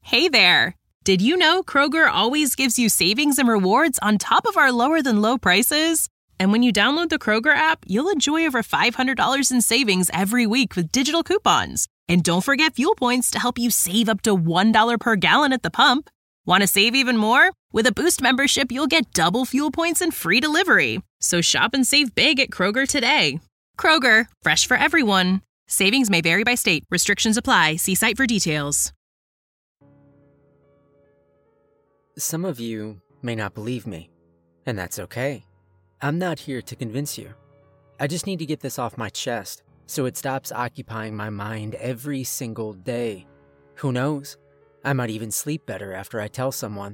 Hey there! Did you know Kroger always gives you savings and rewards on top of our lower-than-low prices? And when you download the Kroger app, you'll enjoy over $500 in savings every week with digital coupons. And don't forget fuel points to help you save up to $1 per gallon at the pump. Want to save even more? With a Boost membership, you'll get double fuel points and free delivery. So shop and save big at Kroger today. Kroger, fresh for everyone. Savings may vary by state. Restrictions apply. See site for details. Some of you may not believe me, and that's okay. I'm not here to convince you. I just need to get this off my chest so it stops occupying my mind every single day. Who knows? I might even sleep better after I tell someone.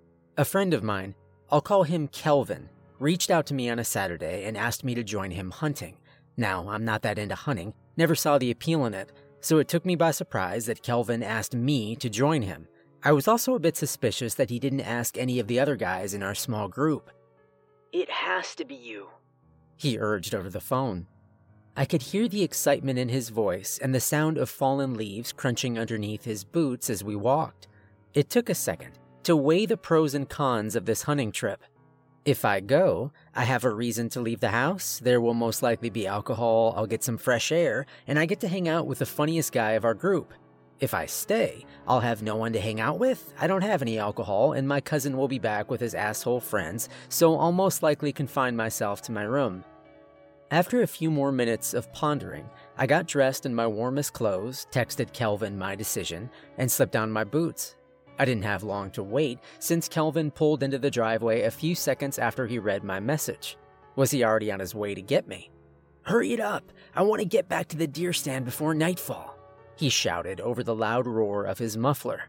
A friend of mine, I'll call him Kelvin, reached out to me on a Saturday and asked me to join him hunting. Now, I'm not that into hunting, never saw the appeal in it, so it took me by surprise that Kelvin asked me to join him. I was also a bit suspicious that he didn't ask any of the other guys in our small group. "It has to be you," he urged over the phone. I could hear the excitement in his voice and the sound of fallen leaves crunching underneath his boots as we walked. It took a second to weigh the pros and cons of this hunting trip. If I go, I have a reason to leave the house, there will most likely be alcohol, I'll get some fresh air, and I get to hang out with the funniest guy of our group. If I stay, I'll have no one to hang out with, I don't have any alcohol, and my cousin will be back with his asshole friends, so I'll most likely confine myself to my room. After a few more minutes of pondering, I got dressed in my warmest clothes, texted Kelvin my decision, and slipped on my boots. I didn't have long to wait, since Kelvin pulled into the driveway a few seconds after he read my message. Was he already on his way to get me? "Hurry it up! I want to get back to the deer stand before nightfall," he shouted over the loud roar of his muffler.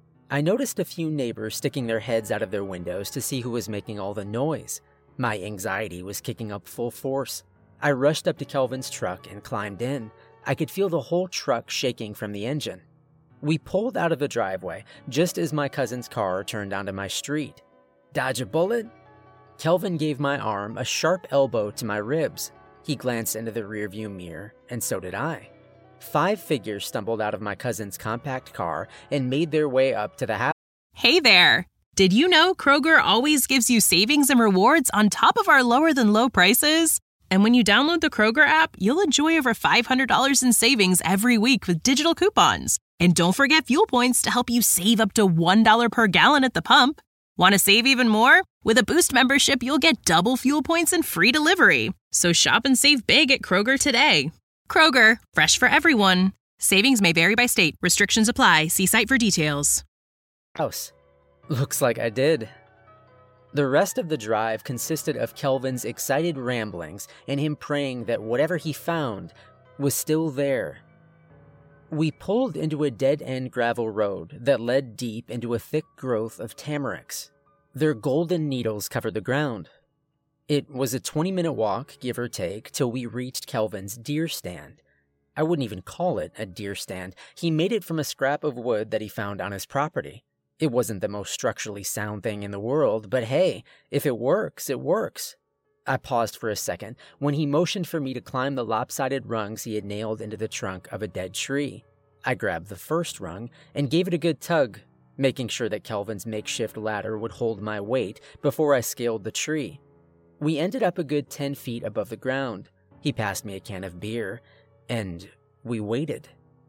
I noticed a few neighbors sticking their heads out of their windows to see who was making all the noise. My anxiety was kicking up full force. I rushed up to Kelvin's truck and climbed in. I could feel the whole truck shaking from the engine. We pulled out of the driveway just as my cousin's car turned onto my street. "Dodge a bullet?" Kelvin gave my arm a sharp elbow to my ribs. He glanced into the rearview mirror, and so did I. 5 figures stumbled out of my cousin's compact car and made their way up to the house. Hey there! Did you know Kroger always gives you savings and rewards on top of our lower-than-low prices? And when you download the Kroger app, you'll enjoy over $500 in savings every week with digital coupons. And don't forget fuel points to help you save up to $1 per gallon at the pump. Want to save even more? With a Boost membership, you'll get double fuel points and free delivery. So shop and save big at Kroger today. Kroger, fresh for everyone. Savings may vary by state. Restrictions apply. See site for details. House. Looks like I did. The rest of the drive consisted of Kelvin's excited ramblings and him praying that whatever he found was still there. We pulled into a dead-end gravel road that led deep into a thick growth of tamaracks. Their golden needles covered the ground. It was a 20-minute walk, give or take, till we reached Kelvin's deer stand. I wouldn't even call it a deer stand. He made it from a scrap of wood that he found on his property. It wasn't the most structurally sound thing in the world, but hey, if it works, it works. I paused for a second when he motioned for me to climb the lopsided rungs he had nailed into the trunk of a dead tree. I grabbed the first rung and gave it a good tug, making sure that Kelvin's makeshift ladder would hold my weight before I scaled the tree. We ended up a good 10 feet above the ground. He passed me a can of beer, and we waited.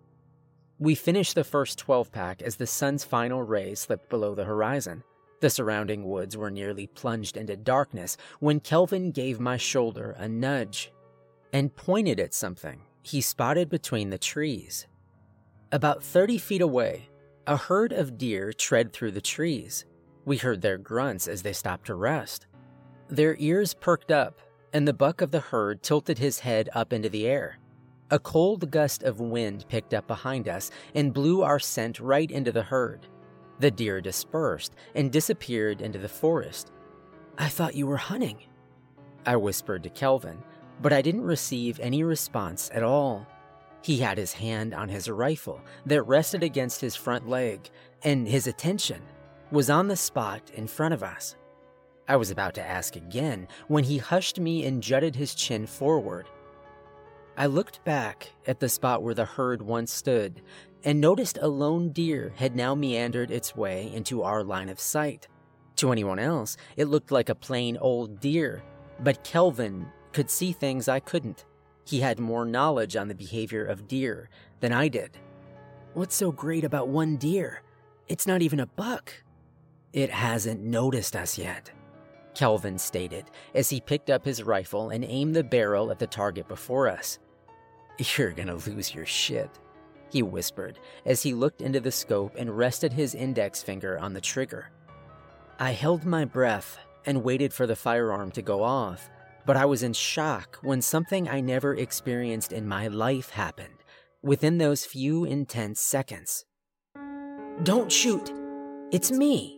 We finished the first 12-pack as the sun's final rays slipped below the horizon. The surrounding woods were nearly plunged into darkness when Kelvin gave my shoulder a nudge and pointed at something he spotted between the trees. About 30 feet away, a herd of deer tread through the trees. We heard their grunts as they stopped to rest. Their ears perked up, and the buck of the herd tilted his head up into the air. A cold gust of wind picked up behind us and blew our scent right into the herd. The deer dispersed and disappeared into the forest. "I thought you were hunting," I whispered to Kelvin, but I didn't receive any response at all. He had his hand on his rifle that rested against his front leg, and his attention was on the spot in front of us. I was about to ask again when he hushed me and jutted his chin forward. I looked back at the spot where the herd once stood, and noticed a lone deer had now meandered its way into our line of sight. To anyone else, it looked like a plain old deer, but Kelvin could see things I couldn't. He had more knowledge on the behavior of deer than I did. "What's so great about one deer? It's not even a buck." "It hasn't noticed us yet," Kelvin stated as he picked up his rifle and aimed the barrel at the target before us. "You're gonna lose your shit," he whispered as he looked into the scope and rested his index finger on the trigger. I held my breath and waited for the firearm to go off, but I was in shock when something I never experienced in my life happened within those few intense seconds. "Don't shoot! It's me!"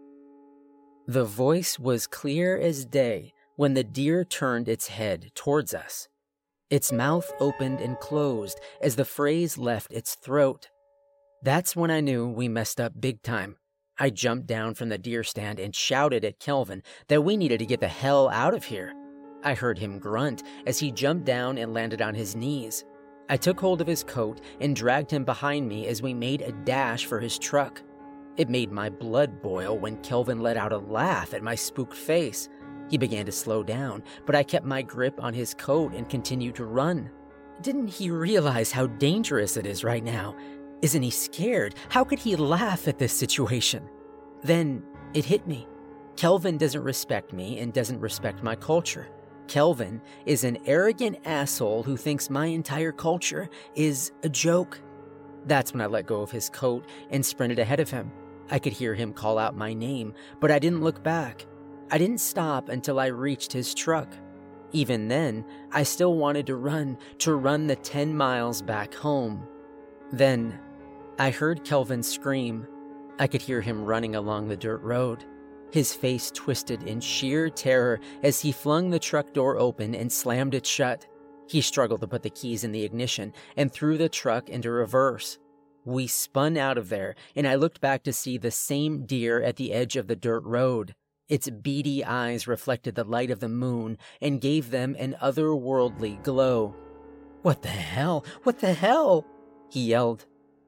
The voice was clear as day when the deer turned its head towards us. Its mouth opened and closed as the phrase left its throat. That's when I knew we messed up big time. I jumped down from the deer stand and shouted at Kelvin that we needed to get the hell out of here. I heard him grunt as he jumped down and landed on his knees. I took hold of his coat and dragged him behind me as we made a dash for his truck. It made my blood boil when Kelvin let out a laugh at my spooked face. He began to slow down, but I kept my grip on his coat and continued to run. Didn't he realize how dangerous it is right now? Isn't he scared? How could he laugh at this situation? Then it hit me. Kelvin doesn't respect me and doesn't respect my culture. Kelvin is an arrogant asshole who thinks my entire culture is a joke. That's when I let go of his coat and sprinted ahead of him. I could hear him call out my name, but I didn't look back. I didn't stop until I reached his truck. Even then, I still wanted to run the 10 miles back home. Then, I heard Kelvin scream. I could hear him running along the dirt road. His face twisted in sheer terror as he flung the truck door open and slammed it shut. He struggled to put the keys in the ignition and threw the truck into reverse. We spun out of there, and I looked back to see the same deer at the edge of the dirt road. Its beady eyes reflected the light of the moon and gave them an otherworldly glow. "What the hell? What the hell?" he yelled.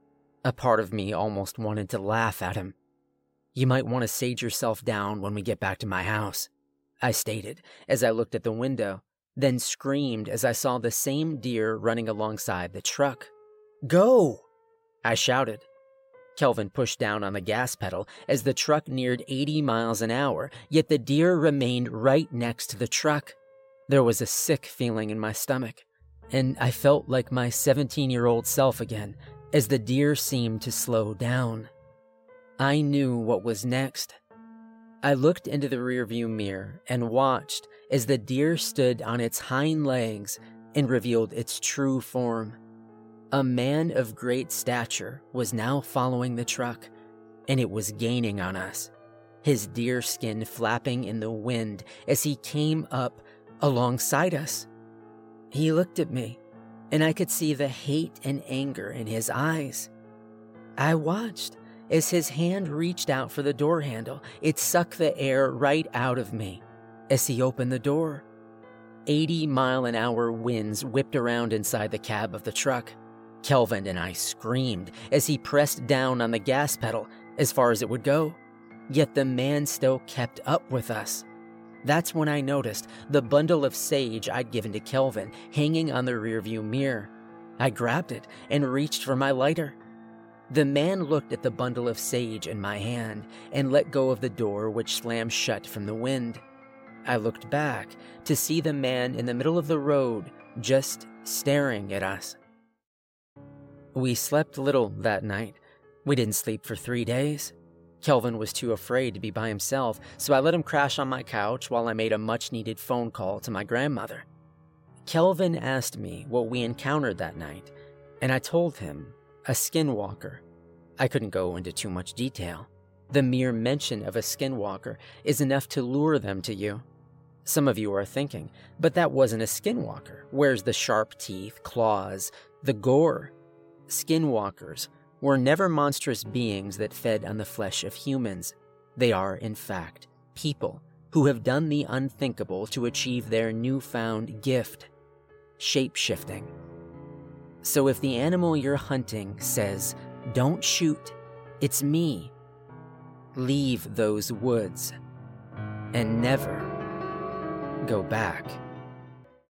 A part of me almost wanted to laugh at him. "You might want to sage yourself down when we get back to my house," I stated as I looked at the window, then screamed as I saw the same deer running alongside the truck. "Go!" I shouted. Kelvin pushed down on the gas pedal as the truck neared 80 miles an hour, yet the deer remained right next to the truck. There was a sick feeling in my stomach, and I felt like my 17-year-old self again as the deer seemed to slow down. I knew what was next. I looked into the rearview mirror and watched as the deer stood on its hind legs and revealed its true form. A man of great stature was now following the truck, and it was gaining on us, his deer skin flapping in the wind as he came up alongside us. He looked at me, and I could see the hate and anger in his eyes. I watched as his hand reached out for the door handle. It sucked the air right out of me as he opened the door. 80-mile-an-hour winds whipped around inside the cab of the truck. Kelvin and I screamed as he pressed down on the gas pedal as far as it would go. Yet the man still kept up with us. That's when I noticed the bundle of sage I'd given to Kelvin hanging on the rearview mirror. I grabbed it and reached for my lighter. The man looked at the bundle of sage in my hand and let go of the door, which slammed shut from the wind. I looked back to see the man in the middle of the road just staring at us. We slept little that night. We didn't sleep for 3 days. Kelvin was too afraid to be by himself, so I let him crash on my couch while I made a much-needed phone call to my grandmother. Kelvin asked me what we encountered that night, and I told him a skinwalker. I couldn't go into too much detail. The mere mention of a skinwalker is enough to lure them to you. Some of you are thinking, but that wasn't a skinwalker. Where's the sharp teeth, claws, the gore? Skinwalkers were never monstrous beings that fed on the flesh of humans. They are, in fact, people who have done the unthinkable to achieve their newfound gift, shape-shifting. So if the animal you're hunting says, Don't shoot. It's me. Leave those woods and never go back.